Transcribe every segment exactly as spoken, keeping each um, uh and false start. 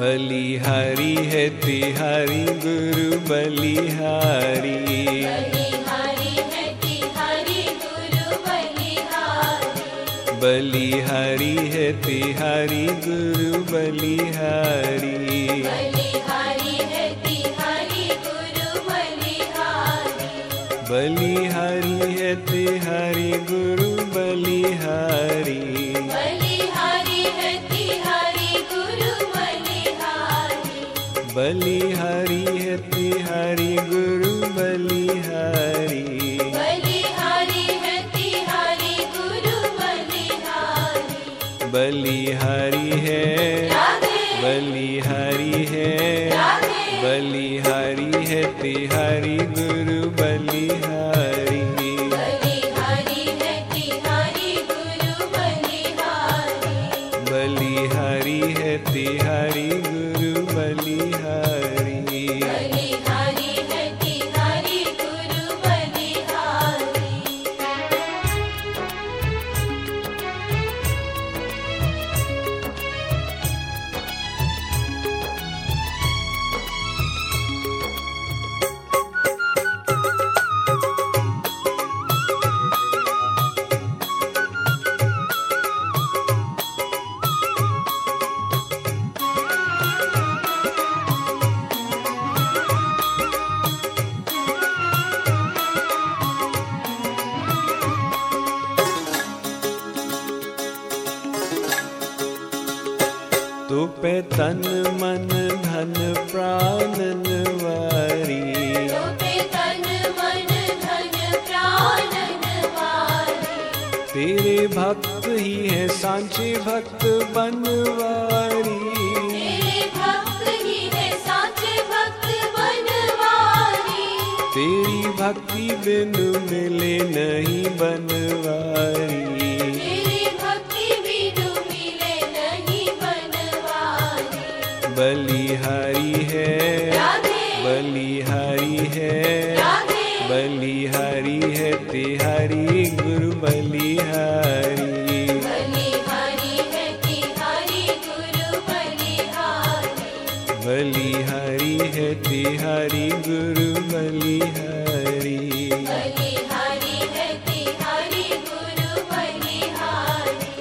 बलिहारी है तिहारी गुरु बलिहारी। बलिहारी है तिहारी गुरु बलिहारी। बलिहारी है तिहारी गुरु बलिहारी। बलिहारी है तिहारी गुरु बलिहारी। बलिहारी है तिहारी गुरु बलिहारी। बलिहारी है तिहारी गुरु बलिहारी। बलिहारी है तिहारी गुरु बलिहारी। बलिहारी है तिहारी गुरु बलिहारी। बलिहारी है बलिहारी है बलिहारी है तिहारी गुरु बलिहारी। बलिहारी है तिहारी गुरु बलिहारी। बलिहारी है तिहारी गुरु बलिहारी। बलिहारी है तिहारी गुरु बलिहारी। तू पे तन मन धन प्राणन वारी। तो पे तन मन धन प्राणन वारी। तेरे भक्त ही है सांचे भक्त बनवारी। तेरे भक्त ही है साचे भक्त बनवारी। तेरी भक्ति बिन मिले नहीं बनवारी। तेरी भक्ति बिनु मिले नहीं बनवारी। बलिहारी है राधे बलिहारी है राधे बलिहारी है तिहारी गुरु बलिहारी। बलिहारी है तिहारी गुरु बलिहारी। बलिहारी है तिहारी गुरु बलिहारी। बलिहारी है तिहारी गुरु बलिहारी।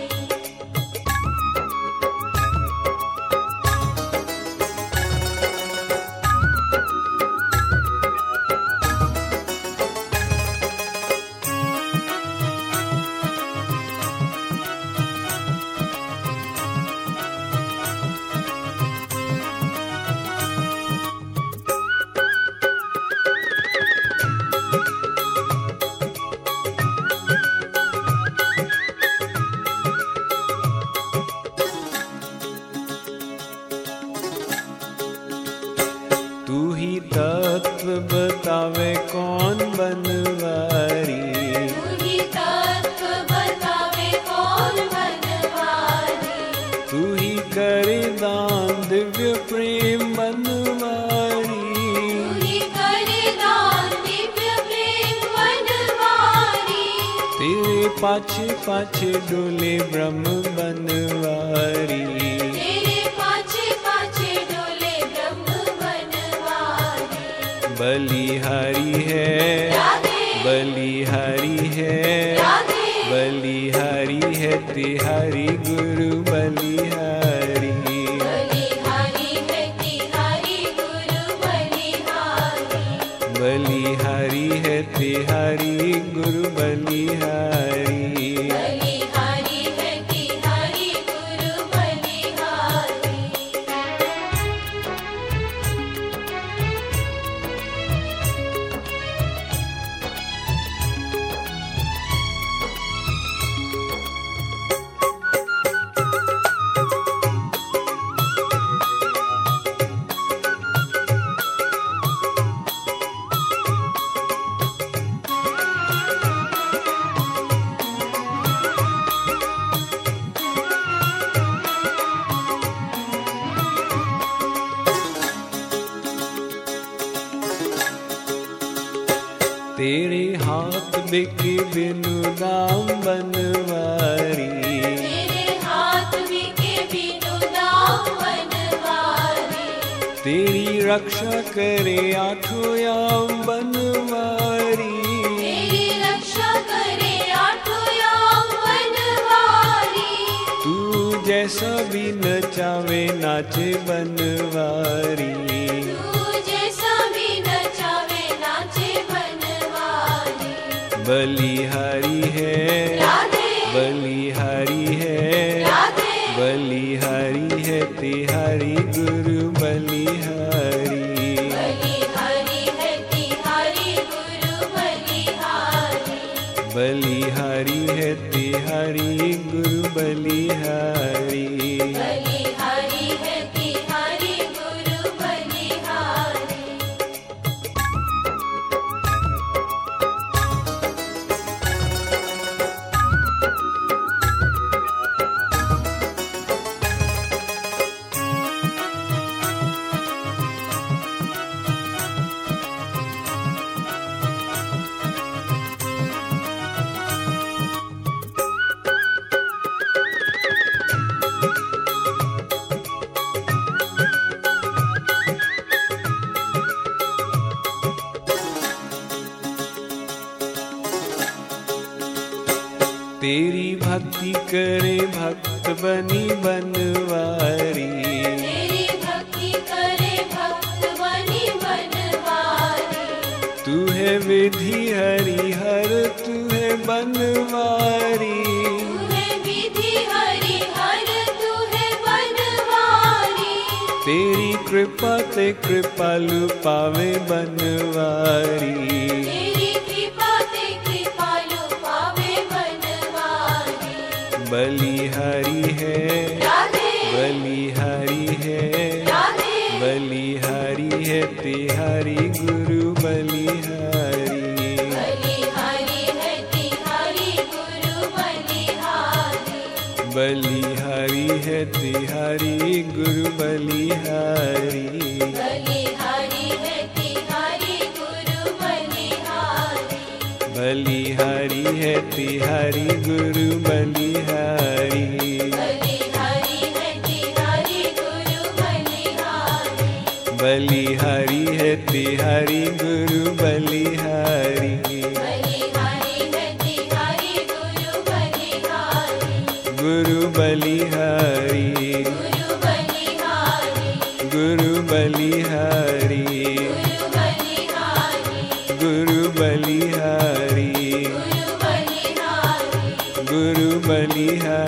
तू ही तत्व बतावे कौन बनवारी। तू ही तत्व बतावे कौन बनवारी। तू ही करे दान दिव्य प्रेम बनवारी। तू ही करे दान दिव्य प्रेम बनवारी। तेरे पाछे पाछे डोले ब्रह्म बनवारी। तेरे पाछे पाछे डोले ब्रह्म बनवारी। बलिहारी है राधे बलिहारी है राधे बलिहारी है तिहारी गुरु बलिहारी। बलिहारी है तिहारी गुरु बलिहारी। बलिहारी है तिहारी गुरु बलिहारी। बलिहारी है तिहारी गुरु बलिहारी। तेरे हाथ बिके बिनु दाम बनवारी। तेरे हाथ बिके बिनु दाम बनवारी। तेरी रक्षा करे आठों याम बनवारी। तेरी रक्षा करे आठों याम बनवारी। तू जैसा भी नचावे नाचे बनवारी। तू जैसा भी नचावे नाचे बनवारी। बलिहारी है राधे बलिहारी है राधे बलिहारी है तिहारी गुरु बलिहारी। बलिहारी है तिहारी गुरु बलिहारी। बलिहारी है तिहारी गुरु बलिहारी। बलिहारी है तिहारी गुरु बलिहारी। तेरी भक्ति करे भक्त बनी बनवारी। तेरी भक्ति करे भक्त बनी बनवारी। तू है विधि हरिहर तू है बनवारी। तू है विधि हरिहर तू है बनवारी। तेरी कृपा ते कृपालु पावे बनवारी। तेरी कृपा ते कृपालु पावे बनवारी। बलिहारी है राधे बलिहारी है राधे बलिहारी है तिहारी गुरु बलिहारी। बलिहारी है तिहारी गुरु बलिहारी। बलिहारी है तिहारी गुरु बलिहारी। बलिहारी है तिहारी गुरु बलिहारी। बलिहारी है तिहारी गुरु बलिहारी। बलिहारी है तिहारी गुरु बलिहारी। बलिहारी है तिहारी गुरु बलिहारी। बलिहारी है तिहारी गुरु बलिहारी। गुरु बलिहारी गुरु बलिहारी। गुरु बलिहारी गुरु बलिहारी। गुरु बलिहारी गुरु बलिहारी।